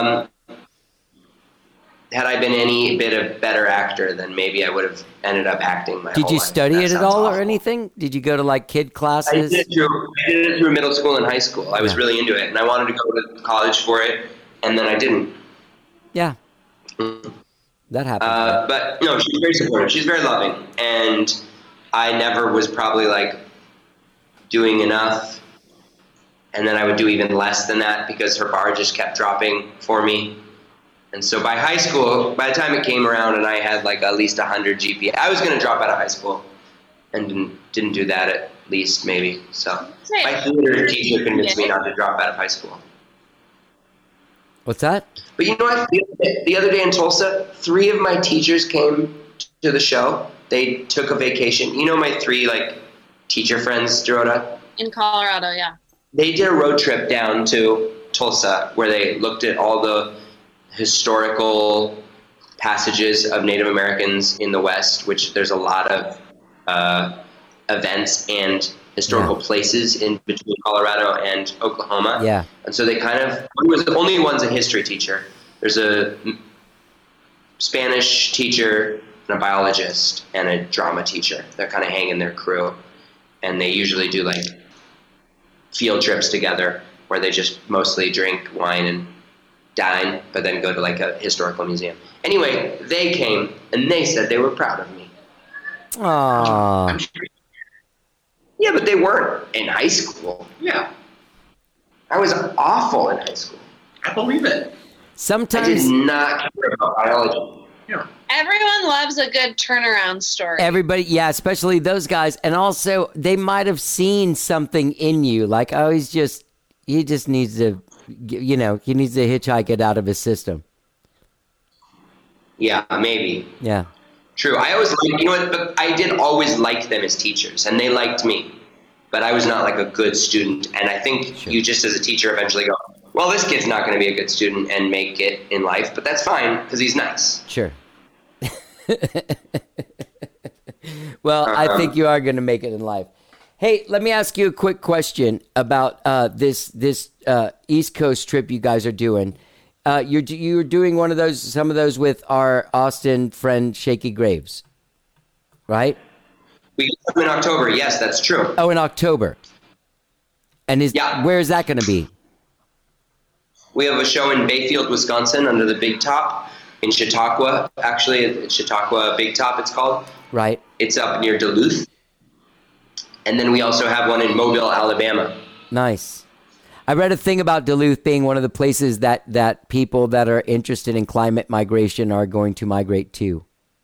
Had I been any bit of better actor, then maybe I would have ended up acting my whole life. Did you study That it at sounds all awful. or anything? Did you go to like kid I classes? did it through middle school and high school. I was really into it, and I wanted to go to college for it, and then I didn't. Yeah. That happened. But no, she's very supportive. She's very loving, and I never was probably like doing enough, and then I would do even less than that because her bar just kept dropping for me. And so by high school, by the time it came around and I had like at least 100 GPA, I was going to drop out of high school, and didn't do that at least maybe. So my theater teacher convinced me not to drop out of high school. What's that? But you know what? The other day in Tulsa, 3 of my teachers came to the show. They took a vacation. You know my 3 like teacher friends, Dorota? In Colorado, yeah. They did a road trip down to Tulsa where they looked at all the historical passages of Native Americans in the West, which there's a lot of events and historical places in between Colorado and Oklahoma. Yeah. And so they kind of, only one's a history teacher. There's a Spanish teacher and a biologist and a drama teacher. They're kind of hanging their crew. And they usually do like field trips together where they just mostly drink wine and dine, but then go to like a historical museum. Anyway, they came and they said they were proud of me. Aww. Yeah, but they weren't in high school. Yeah, I was awful in high school. I believe it. I Sometimes did not care about biology. Yeah. Everyone loves a good turnaround story. everybody, yeah, especially those guys. And also, they might have seen something in you. Like, oh, he just needs to, he needs to hitchhike it out of his system. Yeah, maybe. Yeah. True. I always, but I did always like them as teachers, and they liked me. But I was not like a good student. And I think you just as a teacher eventually go, well, this kid's not going to be a good student and make it in life, but that's fine because he's nice. Sure. Well, I think you are going to make it in life. Hey, let me ask you a quick question about this East Coast trip you guys are doing. You're doing some of those with our Austin friend Shaky Graves, right? We go in October. Yes, that's true. Oh, in October. And where is that going to be? We have a show in Bayfield, Wisconsin, under the Big Top in Chautauqua. Actually, it's Chautauqua Big Top, it's called. Right. It's up near Duluth. And then we also have one in Mobile, Alabama. Nice. I read a thing about Duluth being one of the places that people that are interested in climate migration are going to migrate to.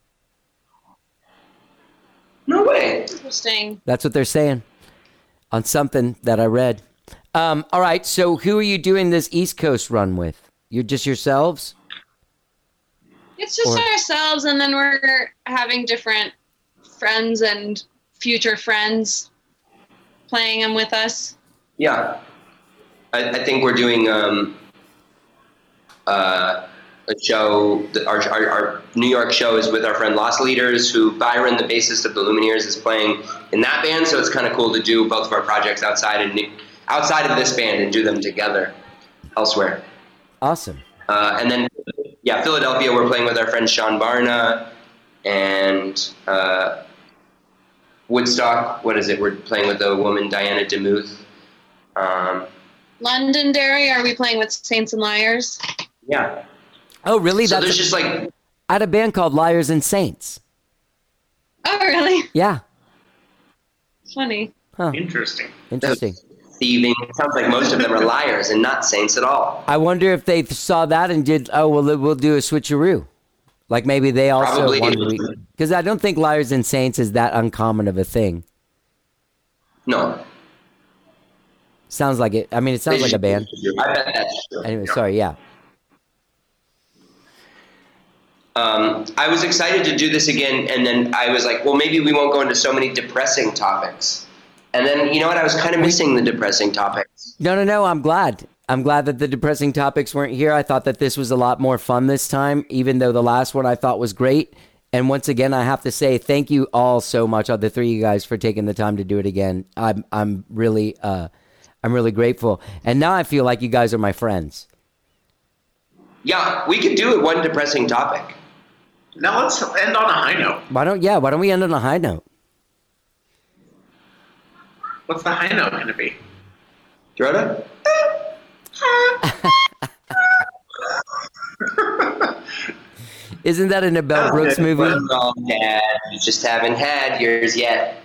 No way. Interesting. That's what they're saying on something that I read. All right, so who are you doing this East Coast run with? You're just yourselves? It's just ourselves, and then we're having different friends and future friends playing them with us. Yeah. I think we're doing a show. Our New York show is with our friend Lost Leaders, who Byron, the bassist of the Lumineers, is playing in that band. So it's kind of cool to do both of our projects outside of this band and do them together elsewhere. Awesome. And then, Philadelphia, we're playing with our friend Sean Barna, and Woodstock, we're playing with the woman Diana DeMuth. Londonderry, are we playing with Saints and Liars? Yeah. Oh, really? So there's just like... I had a band called Liars and Saints. Oh, really? Yeah. Funny. Huh. Interesting. Interesting. Thieving. It sounds like most of them are liars and not saints at all. I wonder if they saw that and did, we'll do a switcheroo. Like maybe they also Probably. wanted to, because I don't think Liars and Saints is that uncommon of a thing. No. Sounds like it. I mean, it sounds like a band. I bet that's true. Anyway, sorry, yeah. I was excited to do this again, and then I was like, well, maybe we won't go into so many depressing topics. And then, you know what? I was kind of missing the depressing topics. No, I'm glad. I'm glad that the depressing topics weren't here. I thought that this was a lot more fun this time, even though the last one I thought was great. And once again, I have to say thank you all so much, all the three of you guys, for taking the time to do it again. I'm really grateful. And now I feel like you guys are my friends. Yeah, we could do it one depressing topic. Now let's end on a high note. Why don't we end on a high note? What's the high note going to be? Rhoda? Isn't that an Abel Brooks movie? Well, Dad, you just haven't had yours yet.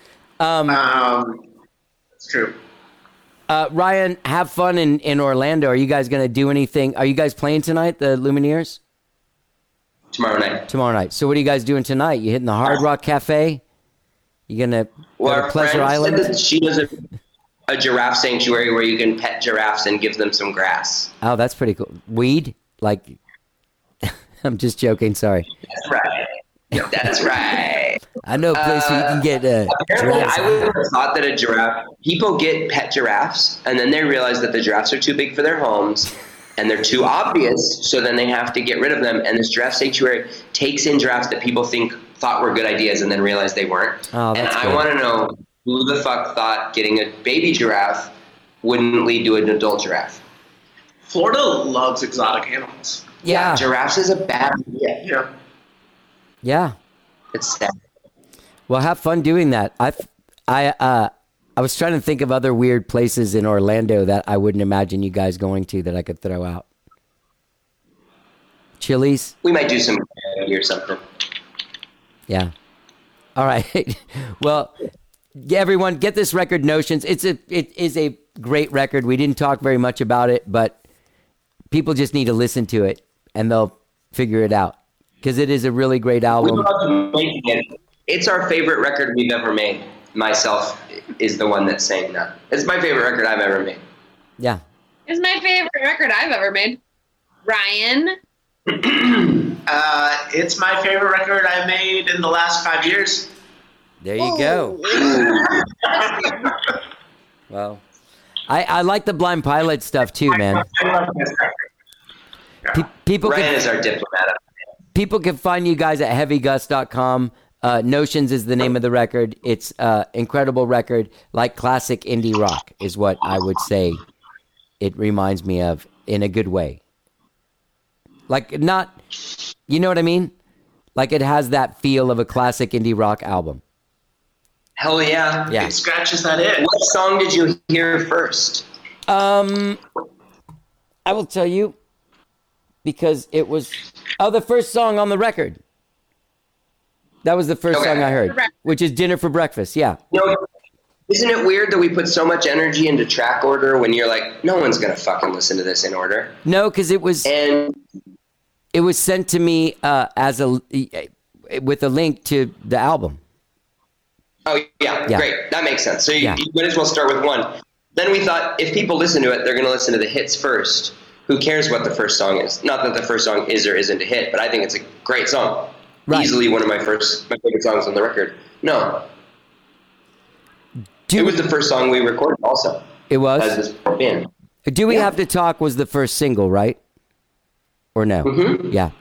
It's true. Ryan, have fun in Orlando. Are you guys going to do anything? Are you guys playing tonight, the Lumineers? Tomorrow night. Tomorrow night. So what are you guys doing tonight? You hitting the Hard Rock Cafe? You going to go to Pleasure Island? Said that she does a giraffe sanctuary where you can pet giraffes and give them some grass. Oh, that's pretty cool. Weed? Like, I'm just joking. Sorry. That's right. That's right. I know a place where you can get Apparently, giraffes. I would have thought that a giraffe, people get pet giraffes, and then they realize that the giraffes are too big for their homes, and they're too obvious, so then they have to get rid of them, and this giraffe sanctuary takes in giraffes that people thought were good ideas and then realized they weren't. Oh, and that's I good. want to know who the fuck thought getting a baby giraffe wouldn't lead to an adult giraffe. Florida loves exotic animals. Yeah. Giraffes is a bad idea. Yeah. Yeah. It's sad. Well, have fun doing that. I was trying to think of other weird places in Orlando that I wouldn't imagine you guys going to that I could throw out. Chili's? We might do some or something. Yeah. All right. Well, everyone, get this record, Notions. It is a great record. We didn't talk very much about it, but people just need to listen to it, and they'll figure it out. Because it is a really great We album. love making it. It's our favorite record we've ever made. Myself is the one that's saying that. It's my favorite record I've ever made. Yeah. It's my favorite record I've ever made. Ryan? It's my favorite record I've made in the last 5 years. There you go. Well, I like the Blind Pilot stuff too, man. People Ryan can is our diplomat. people can find you guys at heavygust.com. Notions is the name of the record. It's incredible record, like classic indie rock is what I would say it reminds me of in a good way. Like not, you know what I mean? Like it has that feel of a classic indie rock album. Hell yeah. Yeah. It scratches that itch. What song did you hear first? I will tell you because it was the first song on the record. That was the first Okay. song I heard, which is Dinner for Breakfast. Yeah. You know, isn't it weird that we put so much energy into track order when you're like, no one's going to fucking listen to this in order? No, because it was sent to me with a link to the album. Oh, yeah, Yeah. great. That makes sense. So you Yeah. might as well start with one. Then we thought if people listen to it, they're going to listen to the hits first. Who cares what the first song is? Not that the first song is or isn't a hit, but I think it's a great song. Right. Easily one of my favorite songs on the record. No. It was the first song we recorded also. It was? As this band. Do We Have to Talk was the first single, right? Or no? Mhm. Yeah.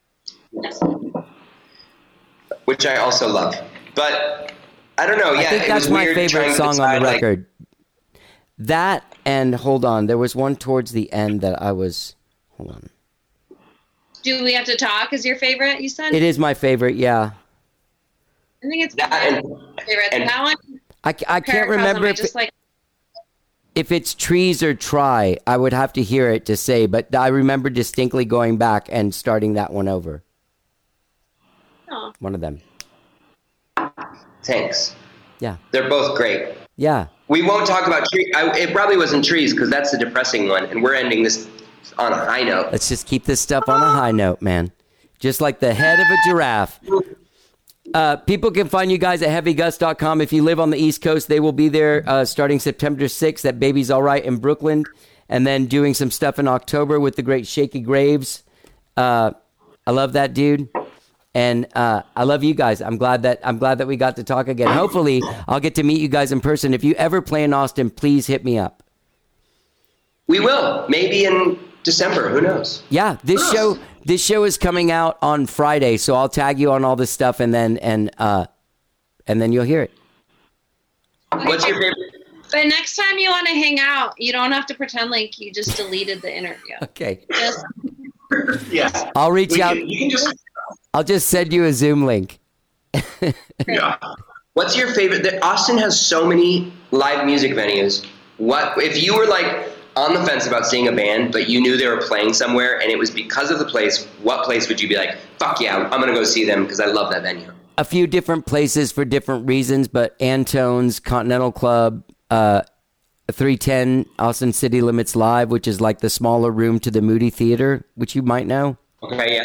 Which I also love. But I don't know. Yeah, I think it that's was my weird trying favorite to song on decide, the like, record. That and hold on, there was one towards the end that I was. Hold on. Do We Have to Talk is your favorite, you said? It is my favorite. Yeah. I think it's That my and- favorite. and- That one, I can't Paracosm, remember I just like. if it's Trees or Try. I would have to hear it to say, but I remember distinctly going back and starting that one over. Oh. One of them. Thanks. Yeah. They're both great. Yeah. We won't talk about trees. It probably wasn't trees because that's the depressing one, and we're ending this on a high note. Let's just keep this stuff on a high note, man. Just like the head of a giraffe. People can find you guys at heavygust.com. If you live on the East Coast, they will be there starting September 6th at Baby's All Right in Brooklyn, and then doing some stuff in October with the great Shaky Graves. I love that dude. And I love you guys. I'm glad that we got to talk again. Hopefully, I'll get to meet you guys in person. If you ever play in Austin, please hit me up. We will. Maybe in December. Who knows? Yeah, this show is coming out on Friday, so I'll tag you on all this stuff, and then you'll hear it. What's your favorite? But next time you want to hang out, you don't have to pretend like you just deleted the interview. Okay. Yeah. I'll reach out. You can just. I'll just send you a Zoom link. Yeah. What's your favorite? Austin has so many live music venues. What if you were like on the fence about seeing a band, but you knew they were playing somewhere, and it was because of the place? What place would you be like, fuck yeah, I'm gonna go see them because I love that venue? A few different places for different reasons, but Antone's, Continental Club, 310 Austin City Limits Live, which is like the smaller room to the Moody Theater, which you might know. Okay,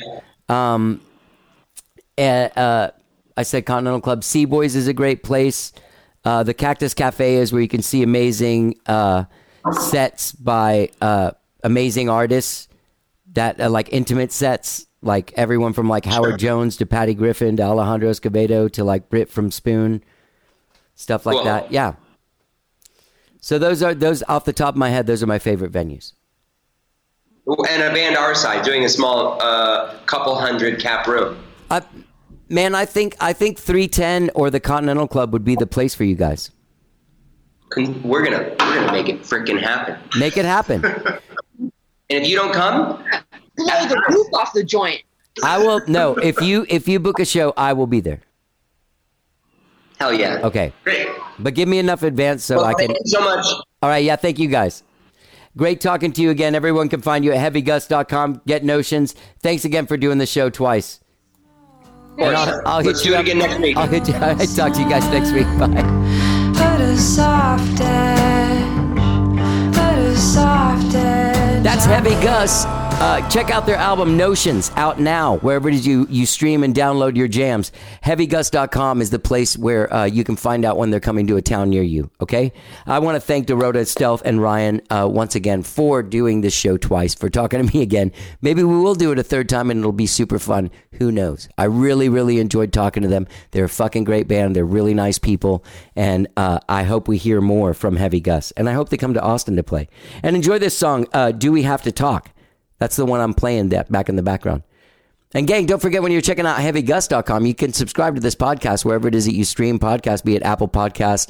yeah. I said Continental Club. Seaboys is a great place. The Cactus Cafe is where you can see amazing sets by amazing artists that like intimate sets, like everyone from like Howard Jones to Patty Griffin to Alejandro Escobedo to like Britt from Spoon, stuff like that. Yeah. So those off the top of my head, those are my favorite venues. And a band our size doing a small couple hundred cap room. Man, I think 310 or the Continental Club would be the place for you guys. We're gonna make it freaking happen. Make it happen. And if you don't come, blow the roof off the joint. I will. No, if you book a show, I will be there. Hell yeah. Okay. Great. But give me enough advance so I can. Thank you so much. All right. Yeah. Thank you guys. Great talking to you again. Everyone can find you at heavygus.com. Get notions. Thanks again for doing the show twice. Of course. I'll hit Let's you do it up again next week. I'll talk to you guys next week. Bye. Put a soft edge. Put a soft edge. That's Heavy Gus. Check out their album Notions, out now, wherever it is you stream and download your jams. HeavyGus.com is the place where you can find out when they're coming to a town near you, okay? I want to thank Dorota, Stealth, and Ryan once again for doing this show twice, for talking to me again. Maybe we will do it a third time and it'll be super fun. Who knows? I really, really enjoyed talking to them. They're a fucking great band. They're really nice people. And I hope we hear more from Heavy Gus. And I hope they come to Austin to play. And enjoy this song, Do We Have to Talk? That's the one I'm playing that back in the background. And gang, don't forget when you're checking out HeavyGus.com, you can subscribe to this podcast wherever it is that you stream podcasts, be it Apple Podcast,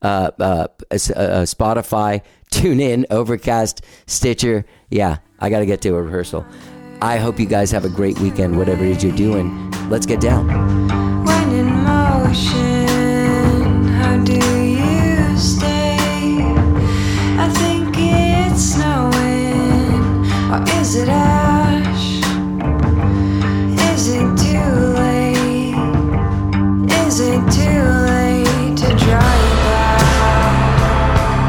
Spotify, TuneIn, Overcast, Stitcher. Yeah, I got to get to a rehearsal. I hope you guys have a great weekend, whatever it is you're doing. Let's get down. When in motion, how do you stay? I think it's snowing. Or is it ash? Is it too late? Is it too late to draw you back?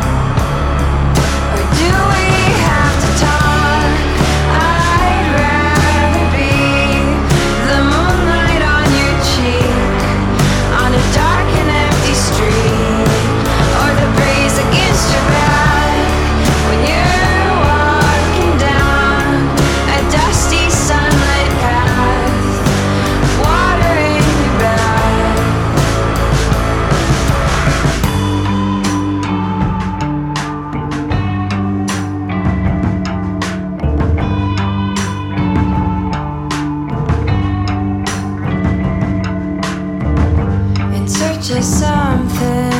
Or do we have to talk? I'd rather be the moonlight on your cheek, on a dark and empty street, or the breeze against your back when you're dusty sunlit path, water in your back. In search of something